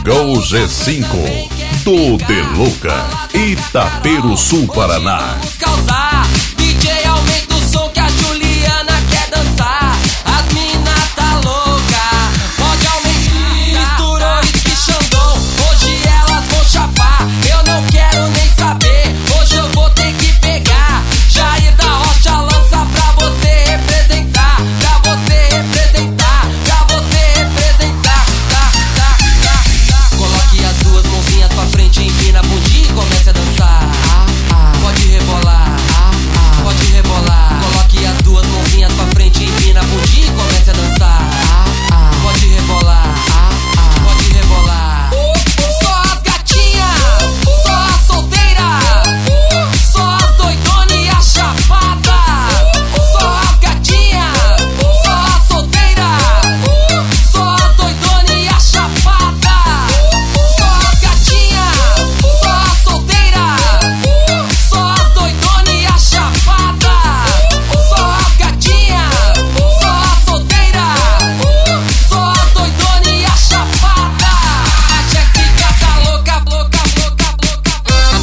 Chegou o G5 do Deluca, Itaperuçu, Paraná. DJ aumenta o som que a Juliana quer dançar. As mina tá louca, pode aumentar. Misturou e Xandão, hoje elas vão chapar. Eu não quero nem saber, hoje eu vou ter que pegar. Jair da Rocha lança pra você representar. Pra você representar, pra você representar. Coloque as duas mãozinhas pra frente, empina a bundinha e comece a dançar. Pode rebolar, pode rebolar. Coloque as duas mãozinhas pra frente, empina a bundinha e comece a dançar. Pode rebolar, pode rebolar. Só as gatinhas, só as solteiras, só as doidonas e a chapada. Só as gatinhas, só as solteiras, só as doidonas e a chapada. Só as gatinhas, só as solteiras, só as doidonas e a chapada. Só as gatinhas, só as solteiras, só as doidonas e a chapada. A Jéssica tá louca, louca, louca, louca.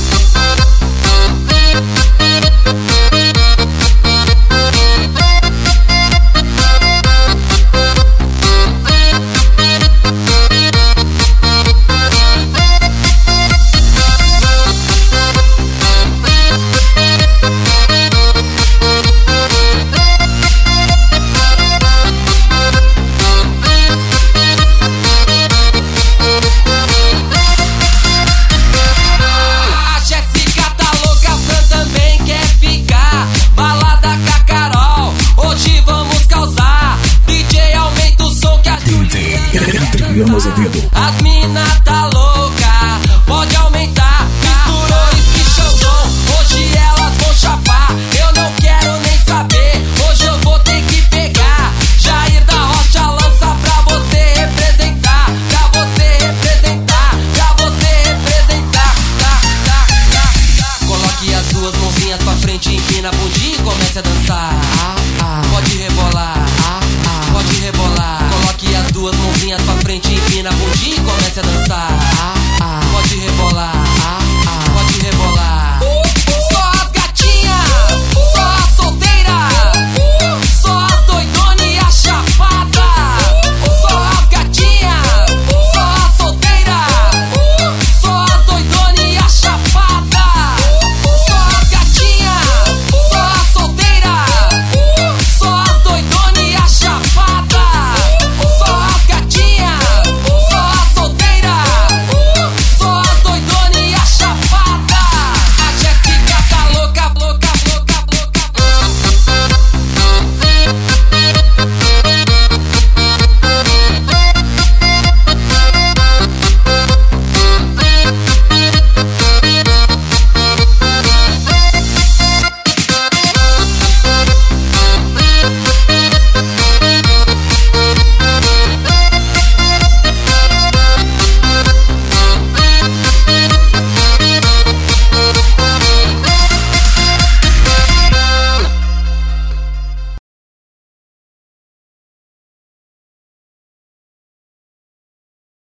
A Jéssica tá louca, Fran também quer ficar. Balada com a Carol, hoje vamos causar. DJ aumenta o som que a Juliana. As mina tá louca, pode aumentar. Misturou e Xandão, hoje elas vão chapar. Eu não quero nem saber, hoje eu vou ter que pegar. Jair da Rocha lança pra você representar. Pra você representar, pra você representar. Coloque as duas mãozinhas pra frente, empina a bundinha e comece a dançar. Pode rebolar, pode rebolar. Coloque as duas mãozinhas pra frente, empina a bundinha e comece a dançar.